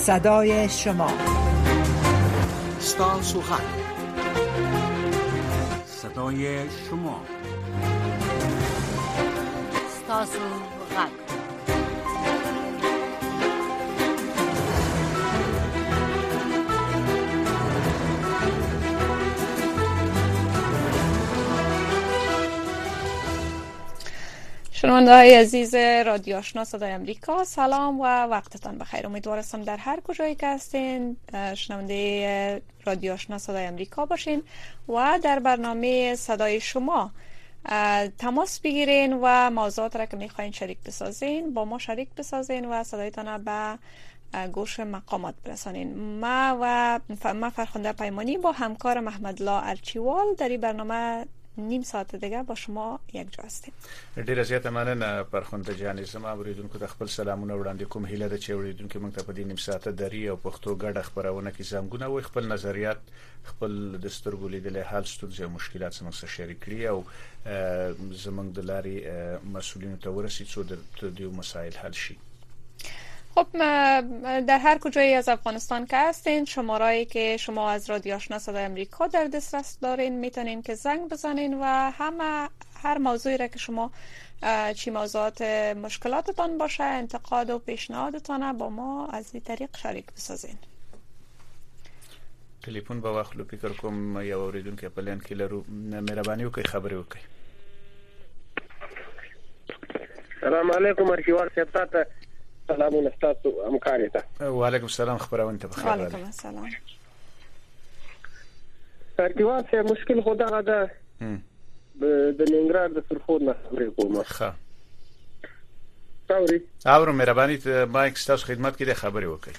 صدای شما. ستاسو غږ، صدای شما. ستاسو غږ. شنونده‌های عزیز رادیو آشنا صدای امریکا، سلام و وقتتان بخیر. امیدوارم در هر کجایی که هستین شنونده رادیو آشنا صدای امریکا باشین و در برنامه صدای شما تماس بگیرین و موضوعات را که میخواین شریک بسازین با ما شریک بسازین و صدایتان به گوش مقامات برسانین. ما فرخنده پیمانی با همکار محمدالله ارچیوال در این برنامه نیم ساعت دیگه با شما یک جا هستیم. ډیره زیاته مننه فرخنده جان. زما اوریدونکو د خپل سلامونه وړاندې کوم. هیله ده چې اوریدونکو موږ ته په دې نیم ساعت دري او پښتو ګډه خبرونه کې زنګونه او خپل نظریات، خپل د سترګو لیدل حل ستونزې او مشکلات سره شریک کړي او زموږ د لارې مسؤلینو ته ورسي چې د دې مسایل حل شي. خب در هر کجایی از افغانستان که هستین، شمارهایی که شما از رادیو آشنا صدای امریکا در دسترس دارین میتونین که زنگ بزنین و هر موضوعی را که شما چی موضوعات مشکلاتتان باشه، انتقاد و پیشنهادتان با ما از این طریق شریک بسازین. تلیفون به واخلو فکر کوم یو اوریدونکو په لین کې لرو. مهرباني وکړئ خبرې وکړئ. السلام علیکم ارشیوال صاحب ته سلامونه ستاسو همکاري ته. وعلیکم السلام، خبرونه ته بخیر. وعلیکم السلام. ارشیوال صاحب مشکل خدا ده د ننګرهار د سرخود نه خبرې کوم. ښه تاوري اورو مهرباني ته مایک ستاسو خدمت کې د خبرې وکړئ.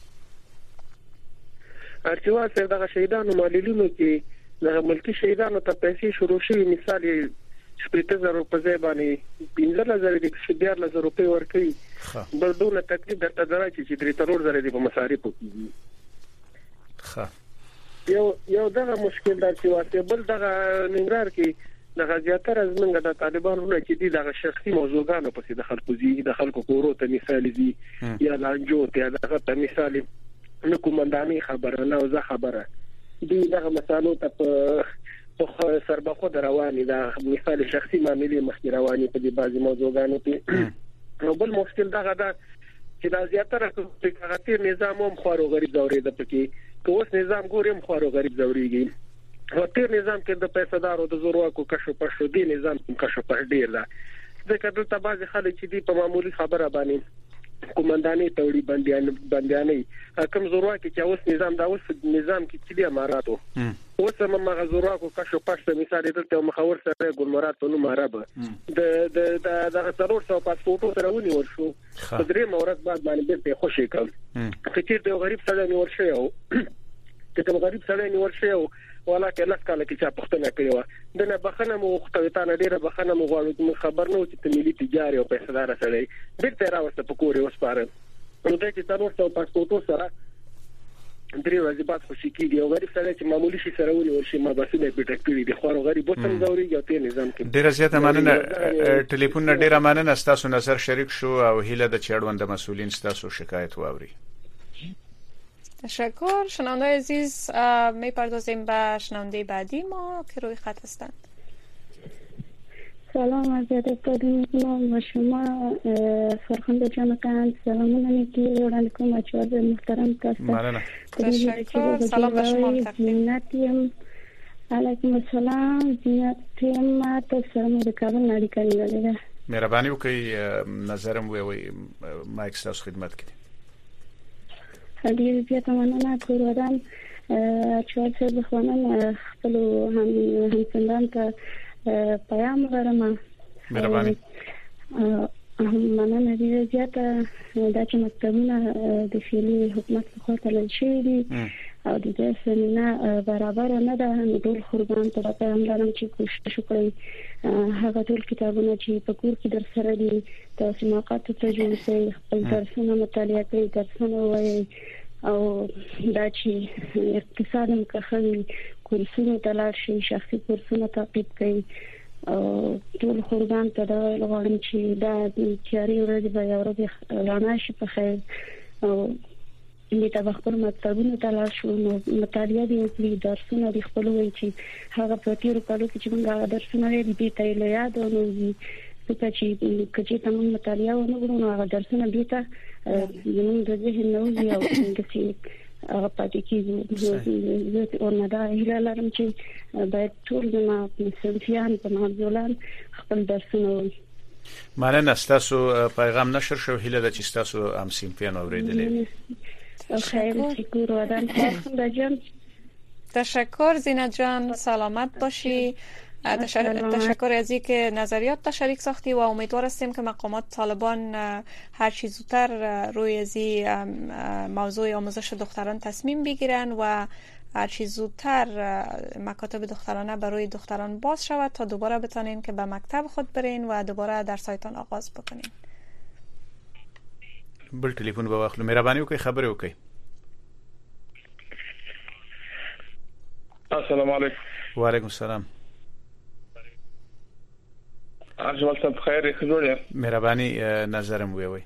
ارشیوال صاحب دغه شهیدانو معلولینو کې د ملکی شهیدانو ته پیسې شروع شوي، مثال 70,000 په ځای باندې 15,000 د 14,000 روپۍ ورکړي. بل دونه تکلیف درته درایي چې 3,000 د مصارف کیږي. ښه یو دغه مشکل دا چې واسه بل دغه ننګرهار کې دغه زیاتره زمونږ د طالبانو چې دغه شخصي موضوعګانو په د خلکو زی د خلکو کورو ته مثال دي یا لانجو ته دغه ته مثال نو کومنداني خبره نه او زه خبره دي دغه مسالو ته په سربخو رواني دا مثال شخصي معاملې مخکې رواني په دې بعضي موضوعګانو کې. نو بل مشکل دغه دا چې دا زیاتره په تیر نظام هم خورو غریب زوري د پکې کوس نظام ګورم خورو غریب زوريږي. او تیر نظام کې د پیسادارو د زورواکو کشو پښو دی نظام کشو پښ ډیر دا ځکه دلته بعضي خلک چې دی په معمولی خبره باندې کومنداني توړي بندياني کوم زورواکي چې اوس نظام دا اوس نظام کې چې دی اماراتو اوس هم مغزوراکو کشو پښ مثال دلته مخاور سره ګلمرات نو مارابه د ضرورت او پاسپورت سره ونی ورشو په درې مورات بعد باندې به خوشي کړ چې د غریب سره نور شي او چې غریب سره نور شي او ولکه لاس کاله کې چې پښتنه کړو دنه بخنه مو وختویتانه ډیره بخنه مو غواړو خبر نو چې ملي تجاري او پیسادار سره بیرته راوسته په کور وسپاره نو د چې ضرورت او پاسپورت سره درې ورځې بعد خوشي کیږي او غریب سره چې معمولی شي سره ونی ورشي ما بسنه پیټک کړی دي خو غریب وسم زوري یو ته نظام کې ډیره زیاته مننه. ټلیفون نه ډیره مننه تاسو نظر شریک شو او هیله د چړوند مسئولین تاسو شکایت واوري. تشکر. شنونده عزیز میپردازیم به شنونده بعدی ما که روی خط هستند. سلام از یادتون و شما فرخنده جانکان سلامونه میگی وړاندې اچواد محترم کاسته. تشکر. سلام به شما زینتیم. علیکم السلام زینتیم. ما ته سلام د کابل اړیکه نیولې ده. مهرباني وکړئ نظرم وي مایک ستاسو خدمت کې. ډیر زیاته مننه کورودان چې څه بخوانن خپل همسندان ته پیام ورما. مهرباني. مننه ډیر زیاته دا چې مکتبونه د فعلی حکومت لخوا تلل شوي دي او د دې سمینه برابر نه ده. ټول خربان ته پیغام لرم چې کوشش وکړئ هغه ټول کتابونه چې په کور کې در سره دي تاسو موقعات ته جوړ شئ، خپل درسونه مطالعه کړئ، درسونه وایي او دا چې اقتصاد مکخوي کورسونه ته لاړ شئ، شخصي کورسونه تعقیب کړئ او ټول خربان ته دا لغواړم چې دا تیاری ورځ به یو ورځ رڼا شي په خیر او د تخبر مطلبونو تلاش شو نو مطالعه دي او درسونه د خپل وی چې هغه په تیر کالو کې چې موږ درسونه لري دي ته له یاد نو څه چې تاسو مطالعه ونه غواړو هغه درسونه دي ته زموږ د ذهن نوځي او څنګه هغه پاتې کیږي زه اورندا هیله لرم چې باید ټول د صنفیان په مازولان خپل درسونه وي. مننه ستاسو پیغام نشر شو هیله د چې ستاسو هم صنفیان اوریدلې. خیر شکر ودان خدا جان. تشکر زینت جان، سلامت باشی. تشکر از اینکه نظریات شریک ساختی و امیدوار هستیم که مقامات طالبان هر چی زودتر روی از موضوع آموزش دختران تصمیم بگیرن و هر چی زودتر مکاتب دخترانه برای دختران باز شود تا دوباره بتانین که به مکتب خود برین و دوباره درسایتان آغاز بکنین. بل تلیفون به واخلو مهربانی وکړئ خبرې وکړئ. السلام علیکم. و علیکم السلام. اجمل صاحب خیر خجوړی. مهرباني نظرم وی.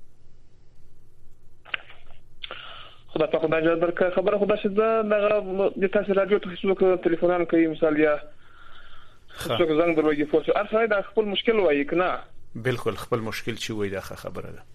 خدا په خدای جوړ برکه خبره خدا چې دغه د تاسو رادیو ته څوک ټلیفونان کوي مثال یا څوک زنګ دروي فوټو ارسای د خپل مشکل وایي کنه. بالکل خپل مشکل چې وای دا خبره ده.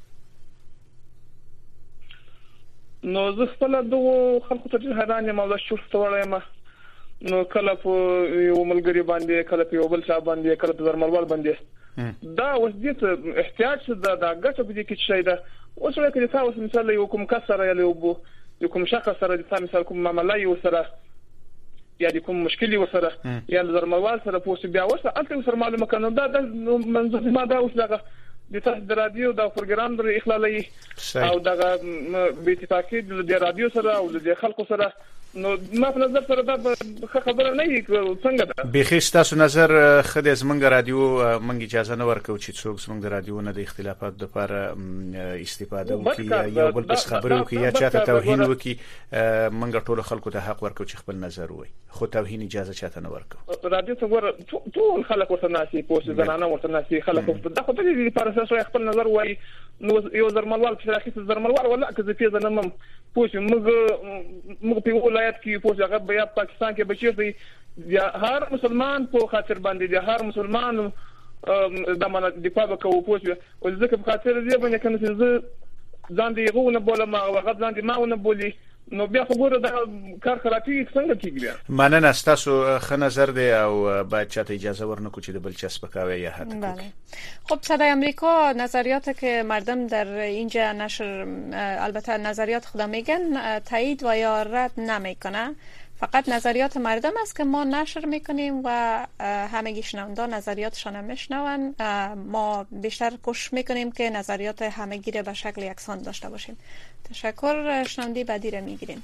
نو زه خپل دغه خلکو ته حیران یم او دا شوف توایم نو کله په یو ملګری باندې کله په یو بل څه باندې کله په درملوال باندې دا اوس دې احتیاج د غټه بده کې شي دا اوس ولکه تاسو مثال یو کوم کسر یا یو کوم شخص سره د تاسو مثال کوم معاملې یو سره یا د کوم مشکل یو سره یا د درملوال سره پوسټ بیا وسه الته سره معلومه کنه دا د منځ ما دا اوس دغه د تاسو د رادیو د پروګرام د اخلالي او دغه به اتفاقی د رادیو سره او د خلکو سره نو ما په نظر سره دا خبره نه وي څنګه ده به تاسو نظر خدای زمونږ رادیو مونږ اجازه نه ورکو چې څوک زمونږ د رادیو نه د اختلافات لپاره استفاده وکړي یا بل بس خبرو کې یا چاته توهین وکړي مونږ ټول خلکو ته حق ورکو چې خپل نظر وایي خو توهین اجازه چاته نه ورکو رادیو څنګه ټول خلک ورته ناسي پوسټ زنانه ورته ناسي خلک دا خو د لپاره اساس خپل نظر وایي نو یو درملوال چې راخي درملوال ولا که زه پیژنم نم پوسټ موږ په ولایت کې پوسټ هغه بیا پاکستان کې بچی دی یا هر مسلمان په خاطر باندې دی هر مسلمان د منځ د پابه کو پوسټ او ځکه په خاطر دی باندې کنه چې ځان دی غوونه بوله ما هغه ځان دی ماونه بولی نو بیا خبره د کار خرابي څنګه کیږي مننه تاسو خ نظر دی او باید چاته اجازه ورنکو چې د بل چسب کاوه یا حتی بله. خب صدای آمریکا نظریاتی که مردم در اینجا نشر البته نظریات خدا میگن تایید و یا رد نمیکنه فقط نظریات مردم است که ما نشر میکنیم و همگی شنونده نظریاتشان میشنون ما بیشتر کوشش میکنیم که نظریات همگی را به شکل یکسان داشته باشیم. تشکر. شنونده بعدی را میگیریم.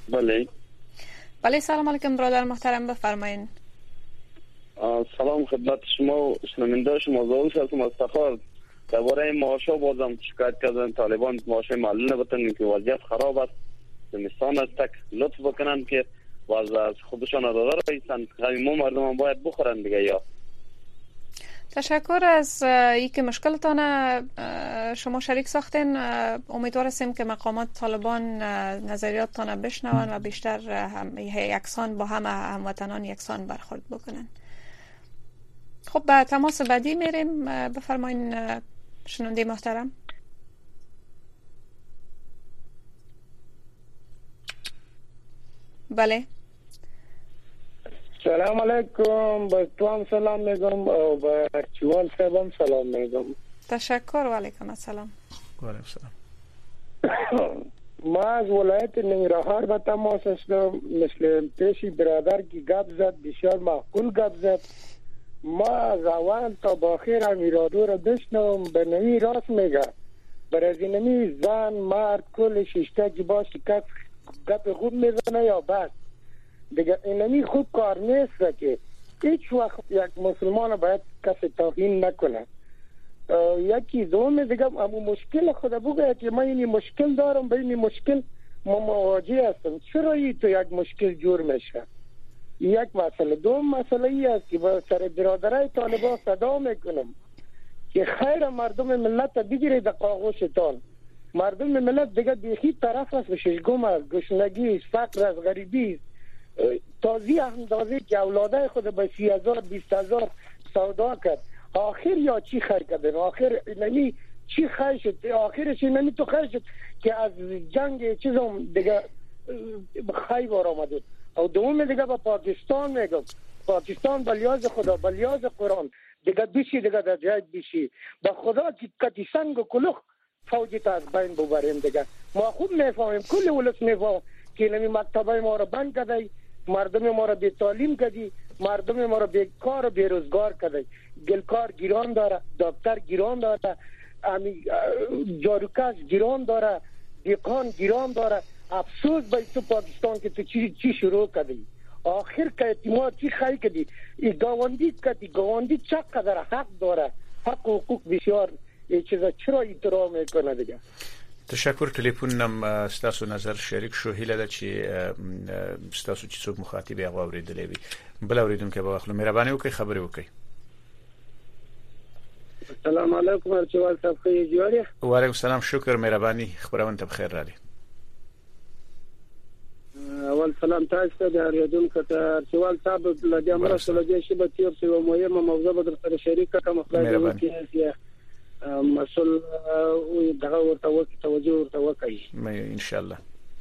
بله سلام علیکم برادر محترم بفرمایید. سلام خدمت شما و شنونده شما زاویه هستم از تخار درباره معاشا بازم شکایت کردن طالبان معاش معلوم نبودن که وضعیت خراب است زمستان است تک لطف بکنن که باز از خودشان اراده رایستن ما مردم باید بخورن دیگه یا تشکر از اینکه مشکلتان شما شریک ساختین. امیدوار هستیم که مقامات طالبان نظریاتتان بشنون و بیشتر یکسان با همه هموطنان یکسان برخورد بکنن. خب به تماس بعدی میریم. بفرمایین شنونده محترم. بله سلام علیکم با تو هم سلام میگم و با چوال صاحب هم سلام میگم. تشکر و علیکم السلام. و علیکم السلام. ما از ولایت ننگرهار به تماس هستم. مثل پیشی برادر کی گپ زد بسیار معقول گپ زد. ما از اول تا با آخر هم ایرادو را بشنوم به نمی راست میگه برای نمی زن مرد کل ششته جباش کس گپ خوب میزنه یا بس دیگه اینمی خوب کار نیست که هیچ وقت یک مسلمان باید کسی توهین نکنه. یکی دوم دیگه اما مشکل خدا بگه که من این مشکل دارم به این مشکل مواجه هستم چرا این تو یک مشکل جور میشه یک مسئله. دوم مسئله ای است که با سر برادرای طالبان صدا میکنم که خیر مردم ملت بگیره در آغوشتان مردم ملت دیگه بیخی طرف است، ششگم است، گشنگی است، فقر است، غریبی است. تازی اندازه که اولاده خود به 30,000 20,000 سودا کرد، آخر یا چی خیر کردن؟ آخر نمی چی خیر شد؟ آخرش نمی تو خیر شد که از جنگ چیزم دیگه خیر بار آمد. او دوم دیگه با پاکستان میگم، پاکستان بلیاز خدا، بلیاز قرآن دیگه بشی، دیگه در جای بشی با خدا که کتی سنگ و کلوخ فوجی تا از بین ببریم. دیگه ما خوب میفهمیم، کل ولس میفهم که نمی مکتبای ما رو بند کردی، مردم ما رو بی تعلیم کردی، مردم ما رو بیکار و بیروزگار کردی. گلکار گیران داره، دکتر گیران داره، جاروکش گیران داره، دیقان گیران داره. افسوس به تو پاکستان که تو چی شروع کردی. آخر که ما چی خیلی کردی؟ این گاوندی کردی، گاوندی چقدر حق داره، حق و حقوق بسیار چیزا چرا احترام میکنه دیگه. تشکر. ټلیفون ستاسو نظر شریک شو. هیله ده چې ستاسو چې څوک مخاطب یې اوریدلې وي. بل اوریدونکو به واخلو. مهرباني وکړئ خبرې وکړئ. السلام علیکم ارچوال صاحب، خیر جوړه؟ وعلیکم السلام، شکر. مهرباني. خبرونه ته بخیر راځي. اول سلام تاسو ته د اوریدونکو ته ارچوال صاحب، لږه مرسته لږه شی به تیر څه مهمه موضوع به در سره شریک کړم. خدای دې مسؤل دغه ورته توجه ورته وکړي ان شاء الله.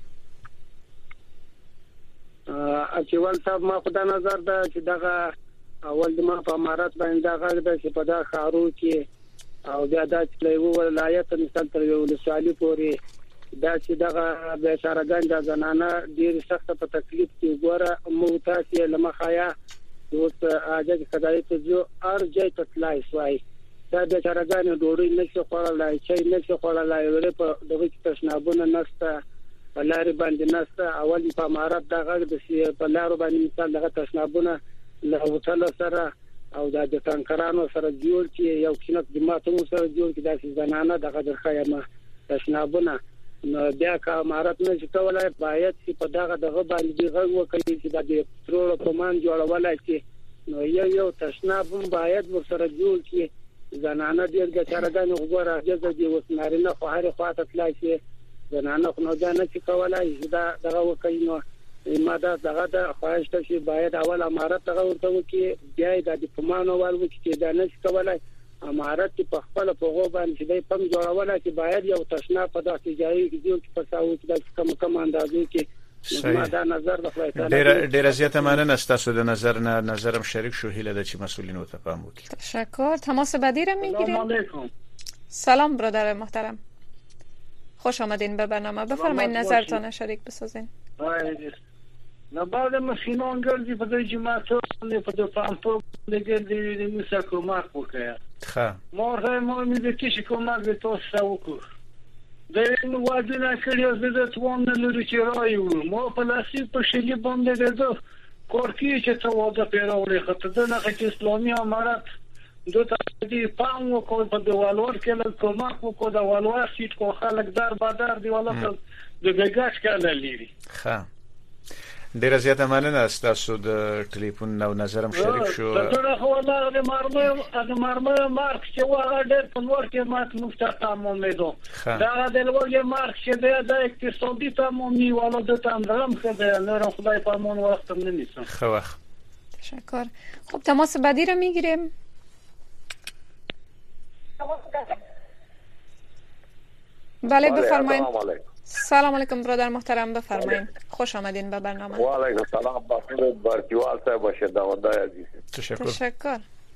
اچوال صاحب، ما خدای نظر ده چې دغه اول د ما په امارات باندې دغه د چې په دا خارو کې او بیا د یو ولایت مثال تر یو لسالي پورې دا چې دغه بیچارهګان د زنانه ډیر سخت په تکلیف کې ګوره مو تاسو لمخایا اوس اجازه خدای ته جو ارجه تطلای سوای دا بیچارهګان ډوړې نشي خورلای، چای نشي خورلای، ورې په دغه کې تشنابونه نشته، بلاري باندې نشته. اول په امارات دغه د په لارو باندې مثال دغه تشنابونه له هوټل سره او د ټانکرانو سره جوړ کې یو کینت جماعتونو سره جوړ کې داسې زنانه دغه د خیمه تشنابونه نو بیا که امارات نشي کولای، باید چې په دغه باندې غږ وکړي چې د پټرول کمان جوړولای شي. نو یو تشناب باید ورسره جوړ کې زنانه ډیر ګټارګان وګوره اجازه دی وسنارینه خو هر خواته تلای شي زنانه خو نه ځان چې کولای دا دغه وکړي. نو ما دا دغه د خواهش ته چې باید اول امارات دغه ورته وکړي، بیا د ډیپلومانو والو چې دا نشي کولای امارات په خپل په غوبان چې د پم جوړولای چې باید یو تشنا په داسې ځای کې جوړ کې پساو چې د کم اندازو کې ما دا نظر د خپل ډیر زیاته مننه ستاسو د نظرم شریک شو. هیله ده چې مسئولین ته پام وکړي. تشکر. تماس بعدی را میگیریم. سلام برادر محترم، خوش آمدین به برنامه. بفرمایید نظرتان شریک بسازین. نه بعد ماشینان ګرځي په دې جماعت نه په دې پامپو لګي د موسی کومه وکړه. ښه مورته مې د کیسې کومه د تاسو وکړ. د نو واجبونه کړیو د توان لري چې رايو مو په لاسي په شلی باندې ده کورکی چې څه وځه پیراولې خطر نه چې اسلامي امارات دوته دې پام وکړ په دیوالور کې له کومه کو د والوا سیټ کو خلک دار بادار دیواله د بګاش کله لري. ښه ډیر زیاته مننه ستاسو د ټلیفون او نظرم شریک شو. دا خو د مرمه مارک چې واه ډېر په نور کې مات مفتاح مومدو دا د لوګي مارک چې د اقتصادي تمامي ولا د تندرم خدای نور خدای پامون وخت نه نیسم. خو تشکر. خب تماس بعدی رو میگیریم. بله بفرمایید. سلام علیکم برادر محترم، بفرمایید. خوش آمدین به برنامه. و علیکم السلام. بخیر بارتیوال صاحب باشه داوندای عزیز. تشکر.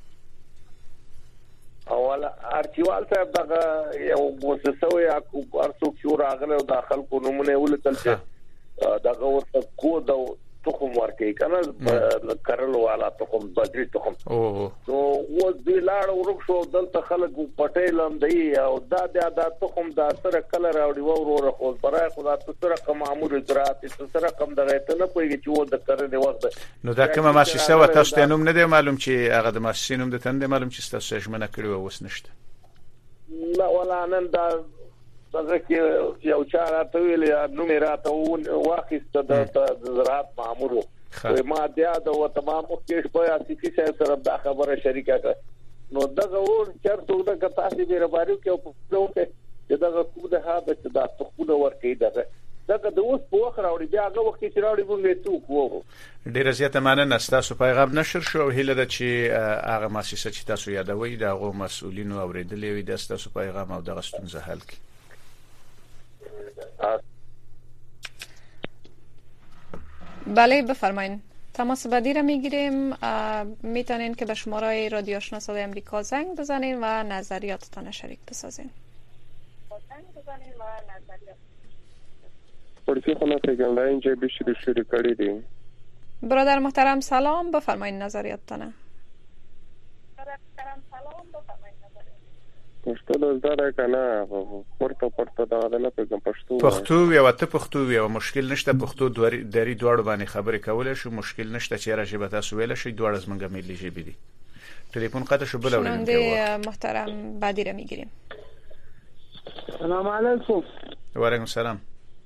اول ارتیوال صاحب دغه یو مؤسسه یا ارڅوک چې راغله داخل کو نمونه ولتل چې دغه ورته کو د تخم ورکي کنه کرل والا تخم بدري تخم نو و دې لاړ ورکشو دلته خلک پټېل هم دی او دا تخم دا سره کلر راوړي وروره خو برای خدا سره کوم امور اجرات سره کوم دغه ته نه پويږي چې و د کرل وخت نو دا کومه مؤسسه و تاسو ته نوم نه دی معلوم چې هغه د مؤسسې نوم د تند معلوم چې تاسو شمنه کړو اوس نشته. لا ولا نن دا دغه کې یو چاره ته ویل نو میراته واخیسته د زراعت مامور ما بیا د تمام کیش په اساسي سره د خبره شریکه کړ نو دغه ور چرته د تاسو به ربارو کې په دغه کو د هغه چې دا تخونه ورکې دغه د اوس په وخت راوړي بیا هغه وخت چې راوړي مونږ ته کوو. ډیره زیاته مننه. تاسو پیغام نشر شو هیله ده چې هغه مؤسسه چې تاسو یادوي د هغه مسؤلینو اوریدلې وي د تاسو پیغام او د ستونزه حل کړي. بله بفرمایید. تماس بعدی را میگیریم. میتونین که به شماره رادیو آشنا صدای امریکا زنگ بزنین و نظریاتتان شریک بسازین. پرسی خونه تگنده اینجا بیشتر شروع کردیم. برادر محترم سلام، بفرمایید نظریاتتان. پښتو د زده کنه پورته دا نه پیژم پښتو یو ته پښتو یو مشکل نشته. پښتو دری دوړ باندې خبرې کولای شو، مشکل نشته چې راځي تاسو ویل شي دوړ از منګه ملي جی بي دي. ټلیفون قطع شو بل اورین محترم بعدی را میگیریم. سلام علیکم. و علیکم السلام.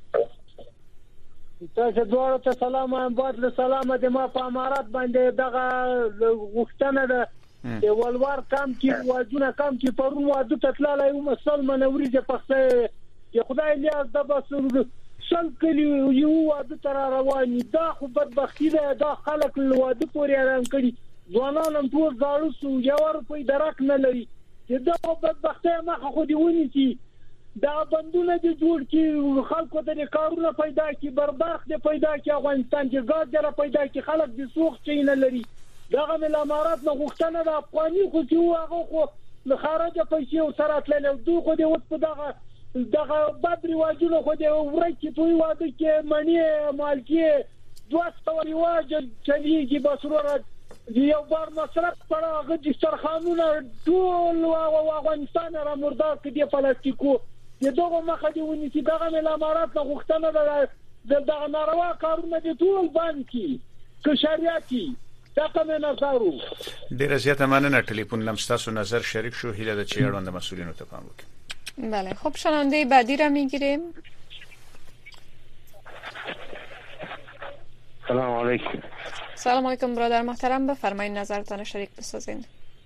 تاسو دوړو ته سلام هم بعد سلام د ما په امارات باندې دغه غوښتنه ده د ولور کم کې واجونه کم کې پرون واده تطلاله یو مسلمان اوریجه پخته یا خدای لیاز د بس شل کلی یو واده تر رواني دا خو بدبختی ده. دا خلک واده پورې آرام کړي ځوانان هم ټول زاړه سو یو په درک نه لري. دا بدبختی مخه خو دی ونی دا بندونه دي جوړ کی خلکو ته کارونه پیدا کی بربخت دي پیدا کی افغانستان کې ګاز جره پیدا کی خلک دي سوق چینه لري. دغه مل امارات نه غوښتنه د افغاني خو چې هغه خو له خارجه پیسې او سره تلل دوی خو دې اوس په دغه بد رواجونه خو دې ورکی په واده کې منی مالکی 200 رواج چلیږي بسرور یو بار مصرف پر هغه د سرخانونه ټول او افغانستان را مردار کړي پلاستیکو دغه مخه دی ونی چې دغه مل امارات نه غوښتنه ده دغه ناروا کارونه دي ټول بانکي که شریعتي ډیره زیاته مننه. ټلیفون لم تاسو نظر شریک شو هیله ده چې اړوند مسئولینو ته پام وکړي. بله خب شنونده بعدی را میگیریم. سلام علیکم. سلام علیکم برادر محترم، بفرمایید نظرتان شریک بسازین.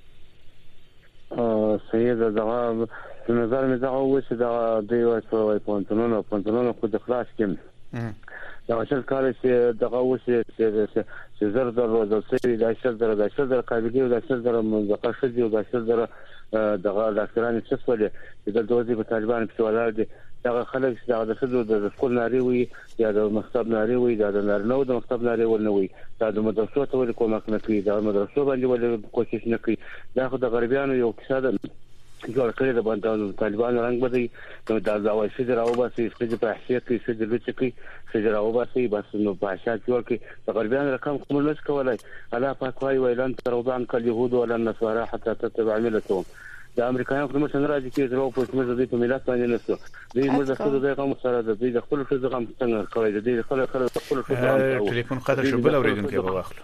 سید دغه نظر می دغه و چې دا دیو په پونتونو خو د خلاص کې دا څه کار چې دغه و چې زر در روزل سوي د 10 قابلیت او د 10 منځقه شدي او د 10 دغه ډاکټرانو څه ولې د دوزي په طالبان په ولاړ دي. دغه خلک چې دغه د سکول ناري وي یا د مکتب ناري وي دا د نارنو د مکتب ناري ول نه وي دا د مدرسو ته ول کومک نه کوي دا مدرسو باندې ول کوشش نه کوي. دا خو د غربیانو یو کیسه ده جوړ کړی د باندې طالبان رنگ بدی نو دا ځوای شي دراو باسي چې په حیثیت کې څه د لچ کې څه دراو باسي بس نو په حیثیت جوړ کې د غربیان رقم کوم نس کولای الله پاک وايي ویلان ترودان کله يهود ولا النصارى حتى تتبع ملتهم. د امریکایانو په مشن راځي چې درو په څه د ملت باندې نسو دوی موږ د خپل د قوم سره د دوی د خپل څه غم څنګه کوي د دوی خپل څه ټلیفون قطع شو بل اوریدونکو به واخلو.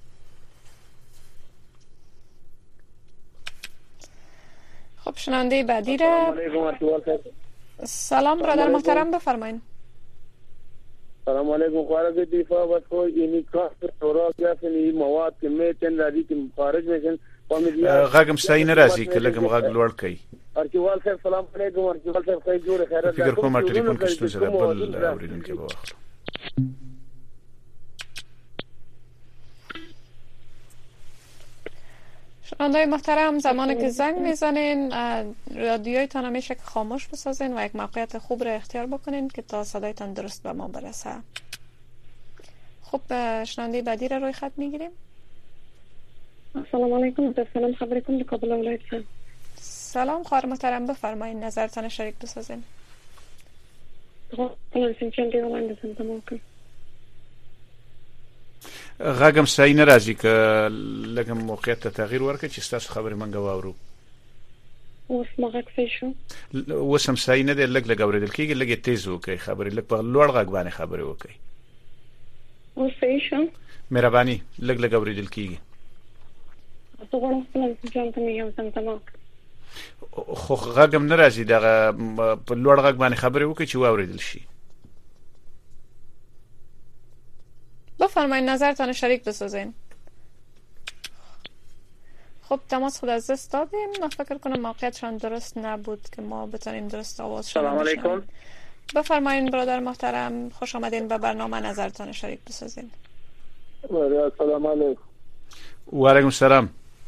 خب شنونده بعدی را. سلام برادر محترم بفرمایید. سلام علیکم. خارج دفاع و اینی کار تورا کلاسنی مواد کې میتن راځي چې خارج میشن غاګم صحیح نه راځي کله کوم غاګ لوړ کوي. ارچوال صاحب سلام علیکم. ارچوال صاحب خیر جوړ خیرات. فکر کوم ټلیفون کې ستاسو سره بل اوریدونکو به واخلو. شنونده‌های محترم زمانی که زنگ میزنین رادیویتان همیشه که خاموش بسازین و یک موقعیت خوب را اختیار بکنین که تا صدایتان درست به ما برسه. خب شنونده بعدی را روی خط میگیریم. السلام علیکم. سلام خبرکم د کابل ولایت. سلام خواهر محترم بفرمایید نظرتان شریک بسازین. غاګم صحیح نه راځي که لکه موقعیت ته تغییر ورکړي چې تاسو خبرې منګه واورو. اوس مغه څه شو؟ اوس هم صحیح نه دی لګ اوریدل کیږي لګ تیز وکړي خبرې لګ په لوړ غږ باندې خبرې وکړي. اوس څه شو؟ مهرباني لګ اوریدل کیږي. خو غاګم نه راځي دغه په لوړ غږ باندې خبرې وکړي چې واوریدل شي. بفرمایید نظرتان شریک بسازین. خب تماس خود از دست دادیم. من فکر کنم موقعیتشان درست نبود که ما بتونیم درست آوازشان سلام علیکم. بفرمایید برادر محترم، خوش آمدین به برنامه، نظرتان شریک بسازین. سلام علیکم. و علیکم السلام.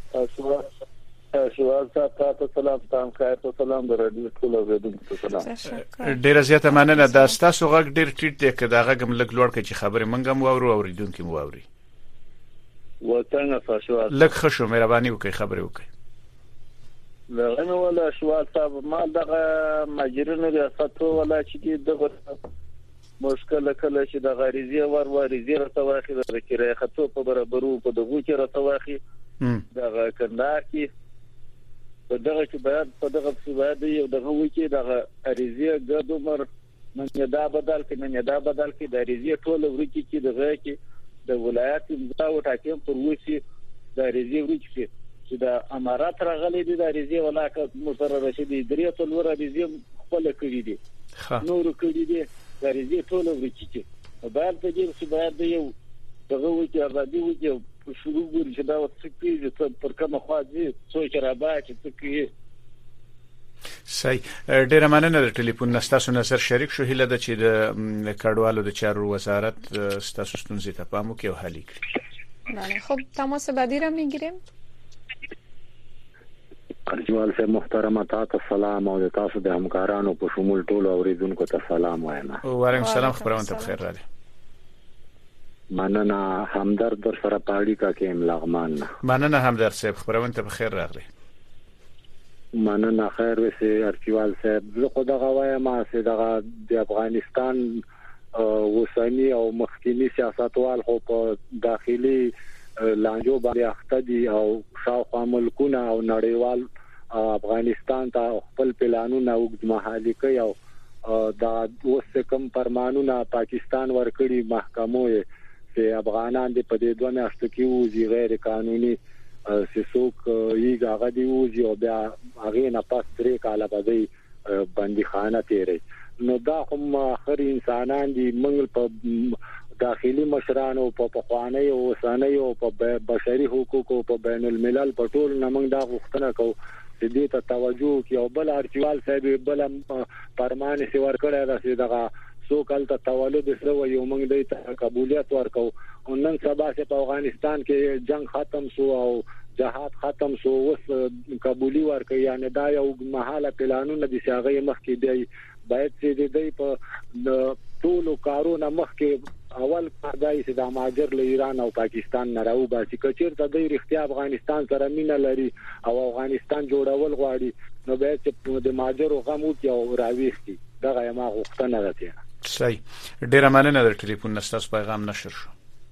شوال صاحب تاسو سلام درته ټول اوریدونکو ته سلام. ډیر زیاته مننه. دا تاسو غږ ډیر ټیټ دی که دا غږ لږ لوړ کړئ چې خبرې مونږ هم واورو اوریدونکو مو واوري. وطن فاشوال لږ ښه شو، مهرباني وکړئ خبرې وکړئ. لغنه ولا شوال صاحب ما دغه ماجرینو ریاست ولا چې دغه مشکل کله چې د غریزي وریزي راځي د کیره خطو په برابرو په دغه کې راځي دغه کندهار کې په دغه کې باید په دغه باید یو دغه وکی دغه اریزي ګډومر من یدا بدل کې د اریزي ټول ورکی کې دغه کې د ولایت امضا او ټاکم پر وسی د اریزي ورکی چې د امارات راغلي دي د اریزي ولاکه مقرره شدي درې ټول ور اریزي خپل کړی دي نور کړی دي د اریزي ټول ورکی کې باید د دې چې باید یو دغه وکی آزادي وکی شروع ګوري چې دا وڅکې چې پر کومه خوا دي څو چرابه چې تکي. صحیح. ډیره مننه د ټلیفون نستاسو نظر شریک شو. هیله ده چې د کډوالو د چارو وزارت ستاسو ستونزې ته پام وکړي او حل کړي. بله خب تماس بعدی را میگیریم. ارجوال سے محترم تاسو سلام او تاسو د همکارانو په شمول ټول اوریدونکو ته سلام وایم. و علیکم السلام. خبرونه ته بخیر راغلی. مننه همدرد در سره پاړی کا کې املاغمان. مننه همدرد صاحب، خبرونه ته بخیر راغلی. مننه خیر وسه ارچوال صاحب. زه خو دغه وایم چې دغه د افغانستان وسنی او مخکنی سیاستوال خو په داخلي لانجو باندې اخته دي او شاوخوا ملکونه او نړیوال افغانستان ته خپل پلانونه وګمحالي کوي او دا اوس کوم فرمانونه پاکستان ورکړي محکمو چې افغانان د پدې دوه میاشتو کې وځي غیر قانوني سیسوک یې هغه دی وځي او بیا هغه نه پاس 3 کاله بعدي بندي خانه تیري. نو دا هم اخر انسانان دي منګل په داخلي مشرانو په خواني او وساني او په بشري حقوقو په بین الملل په ټول نمنګ دا غوښتنه کو چې دې ته توجه کوي او بل ارچوال صاحب بل فرمان سی ور کړی دا چې دغه سو کال ته تولد سره یو موږ د ته قبولیت ورکو او نن سبا چې په افغانستان کې جنگ ختم شو او جهاد ختم شو اوس قبولی ورکو یعنی دا یو محاله پلانونه د شاغې مخ کې دی باید چې دې په ټولو کارونه مخ کې اول کارګای چې د ماجر له ایران او پاکستان نه راو باسي کچیر ته د اختیار افغانستان سره مینه لري او افغانستان جوړول غواړي نو باید چې د ماجر غم او او راويستي دغه ما غوښتنه ده. صحیح. ډیره مننه در ټلیفون نستاس پیغام نشر شو.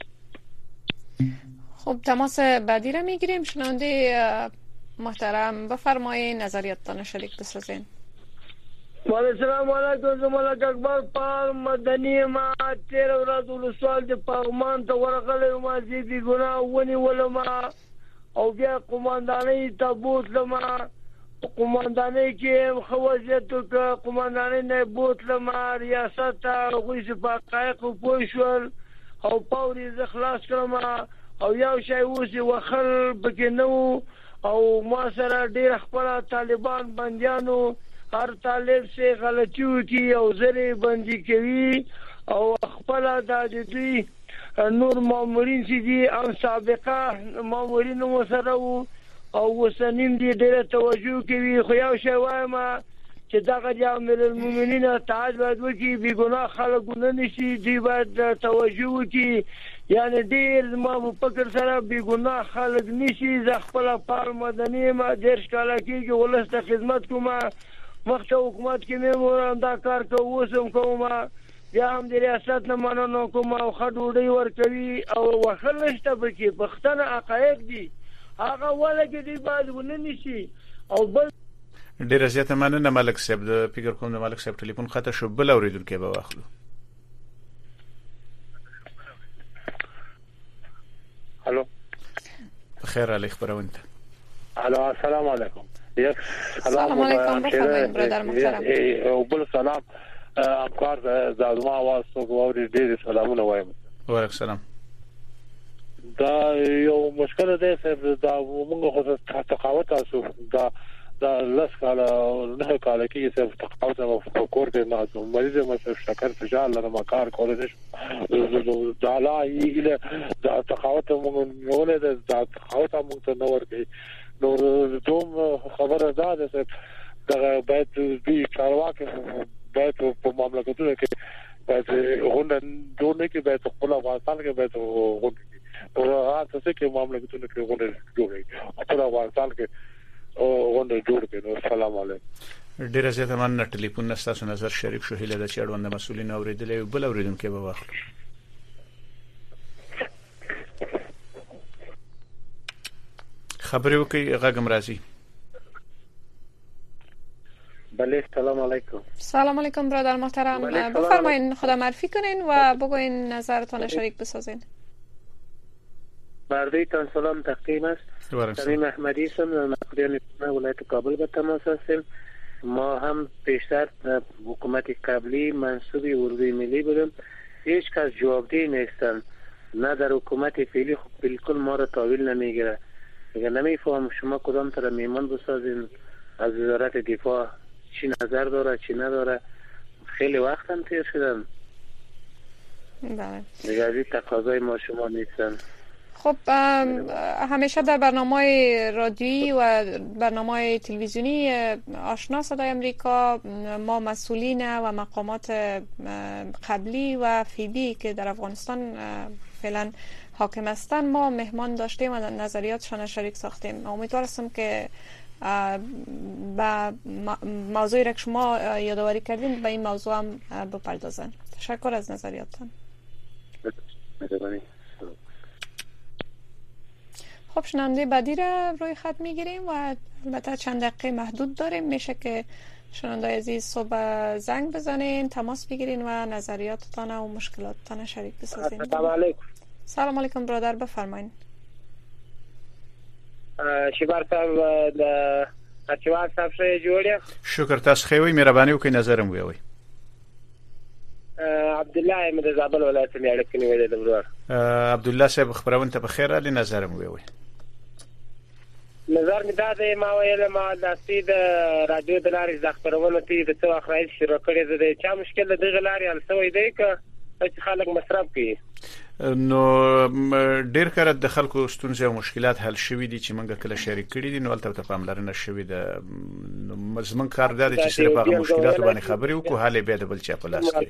خب تماس بعدی را میگیریم. شنونده محترم بفرمایید نظریاتتان شریک بسازین. السلام علیکم. زمالک اکبر پال مدنی ما 13 ورځ ولسوال د پغمان ته ورغلی ما زیدي ګناه ونی ولما او بیا قوماندانۍ تابوت لما قوماندانۍ کې خوځېتو ک قوماندانۍ نه بوت لما ریاست غوښ په حقایق پوښول او پاوري ز خلاص کړم او یو شی وسی وخل بګې نو او ما سره ډیر خپل طالبان بنديانو هر طالب سي غلطیو کی او زری بندي کوي او خپل د دوی نور مامورین سي دي او سابقه مامورین مو سره او وسنیم دي ډېر توجه کوي خو یو شی وایم چې دغه د امیر المؤمنین تعالی باید وکي بي ګناه خلکونه نشي دی باید توجه وکي یعنی ډېر ما په فکر سره بي ګناه خلک نشي ز خپل پال مدني ما ډېر ښکلا کیږي ولسته خدمت کوم مخته حکومت کې مې دا کار کوم کومه بیا هم د ریاست نه مننه کوم او خډوډي ورکوي او وخلشته بکی پښتنه حقایق دي هغه ولګي دی باید ونني شي او بل ډیر زیاته مننه ملک صاحب. د فکر کوم د ملک صاحب ټلیفون خطا شو بل اوریدونکو به واخلو. الو خیر علی خبرونه. الو السلام علیکم. السلام علیکم بفرمایید برادر محترم. او بل سلام همکار زادما आवाज تو غوړي ډېر سلامونه وایم. وعلیکم السلام. دا یو مشکل ده چې دا موږ خو تقاوت تاسو دا لاس کاله نه کاله کې چې تقاوت او کور کې نه مریض مې شکر فشار لرم کار کول نه دا لا یله دا تقاوت موږ نه دا تقاوت موږ ته نور کې نو دوم خبره ده چې دا باید دې چارواکي باید په مملکتونو کې باید غونډه جوړ کې باید خپل افغانستان کې باید غونډه او هغه څه کې مملکتونو کې غونډه جوړي خپل افغانستان کې غونډه جوړ کړي. السلام علیکم. ډیر زیاته مننه. ټلیفون نستاسو نظر شریک شو. هیله د چړوند مسولین اوریدلې بل اوریدونکو به واخلو. خبرې وکي غږم راځي. بله سلام علیکم. سلام علیکم برادر محترم. بفرمایید خدا معرفی کنین و بگوین نظرتان شریک بسازین. بردیتان سلام تقدیم است. تمیم احمدی هستم از مسئولین ولایت کابل به تماس هستیم. ما هم پیشتر حکومت قبلی منصوب اردوی ملی بودیم. هیچ کس جوابدهی نیستن. نه در حکومت فعلی خب بالکل ما را تحویل نمیگیره. اگر نمیفهم شما کدام طرح میمان بسازین از وزارت دفاع چی نظر داره چی نداره. خیلی وقت هم تیر شدن. بله. دیگه از این تقاضای ما شما نیستن. خب همیشه در برنامه رادیویی و برنامه تلویزیونی آشنا صدای امریکا ما مسئولین و مقامات قبلی و فعلی که در افغانستان فعلا حاکم هستند ما مهمان داشتیم و نظریاتشان شریک ساختیم. امیدوار هستم که با موضوعی را که شما یادآوری کردین به این موضوع هم بپردازن. تشکر از نظریاتتان. خب شنونده بعدی را روی خط میگیریم و البته چند دقیقه محدود داریم. میشه که شنونده عزیز صبح زنگ بزنین، تماس بگیرین و نظریاتتان و مشکلاتتان شریک بسازین. السلام علیکم. سلام علیکم برادر، بفرمایید. شبار صاحب د اچوال صاحب سره جوړه. شکر تاسو خوي مهرباني وکړئ نظرم ویوي. عبد الله مد زابل ولایت نه اړه کې ویل دبرور. عبد الله صاحب خبرونه ته بخیر علي نظرم ویوي. نظر می داده ما ویل ما د سید رادیو د لارې د خبرونه تی د څو اخرای شروع کړی د چا مشکل د غلاري السوي دی که چې خلک مصرف کوي. نو ډیر کړه د خلکو ستونزې او مشکلات حل شوي دي چې موږ کله شریک کړي دي. نو البته پاملرنه شوي ده. مزمن کار ده چې صرف هغه مشکلات باندې خبرې وکړو حل به د بل چا په لاس کې.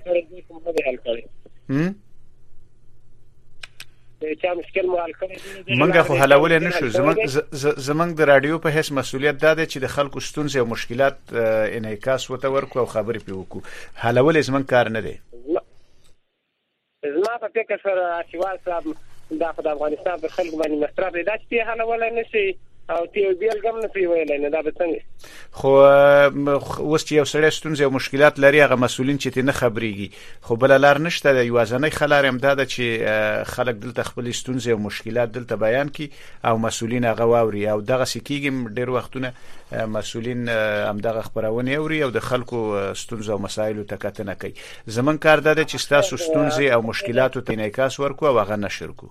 منګه خو حلول نه شو. زمنګ د رادیو په هیڅ مسولیت ده چې د خلکو ستونزې او مشکلات انعکاس وته ورکو او خبرې پی وکړو. حلول زمنګ کار نه دی. زما په فکر سره اچوال صاحب د افغانستان په خلکو باندې مصرف دی دا چې حلول نه شي او تی بیل ګم نه پی ویل نه دا به څنګه. خو اوس چې یو سړی ستونزې او مشکلات لري هغه مسولین چې نه خبريږي خو بل لار نشته. د یوازنۍ خلار هم ده چې خلک دلته خپل ستونزې او مشکلات دلته بیان کړي او مسولین هغه واوري او دغه سکیګم ډیر وختونه مسولین هم دغه خبرونه اوري او د خلکو ستونزې او مسایل ته کتنه کوي. زمون کار ده چې تاسو ستونزې او مشکلات ته انعکاس ورکو او هغه نشر کو.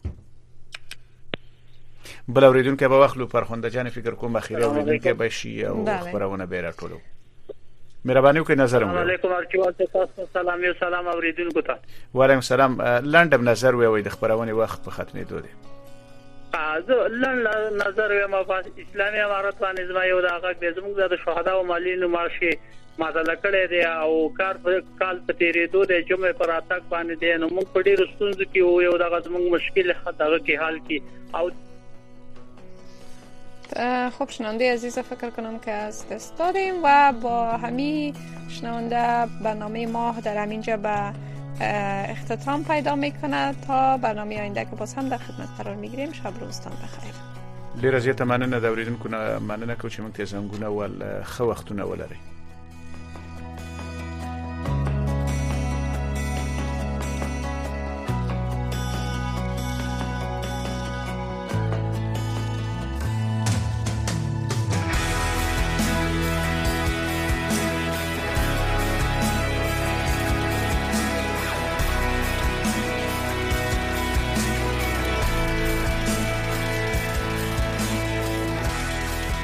بل اوریدونکو به واخلو فرخنده جان فکر کوم اخیری اوریدونکو به شي او خبرونه به راټولو. مهرباني وکړئ نظر مو. علیکم ارچوال تاسو سلام یو سلام اوریدونکو ته. وعلیکم سلام. لنډم نظر وی د خبرونه وخت په ختمې دوه دي. زه لنډ نظر یم په اسلامي امارات باندې زما یو دغه د زموږ د شهدا او مالینو مارشي مازله کړی دی او کال په تیرېدو د جمعې پر اتاک باندې دی. نو موږ په ډیرو ستونزو کې یو دغه زموږ مشکل دغه کې حل کی او خب شنونده عزیز فکر کنم که از دست دادیم و با همین شنونده برنامه ما در همینجا به اختتام پیدا میکنه. تا برنامه آینده که باز هم در خدمت قرار میگیریم. شب روزتان بخیر. ډیر زیاته مننه دا اوریدونکو مننه کوم چې موږ ته زنګونه ول خو وختونه ولري.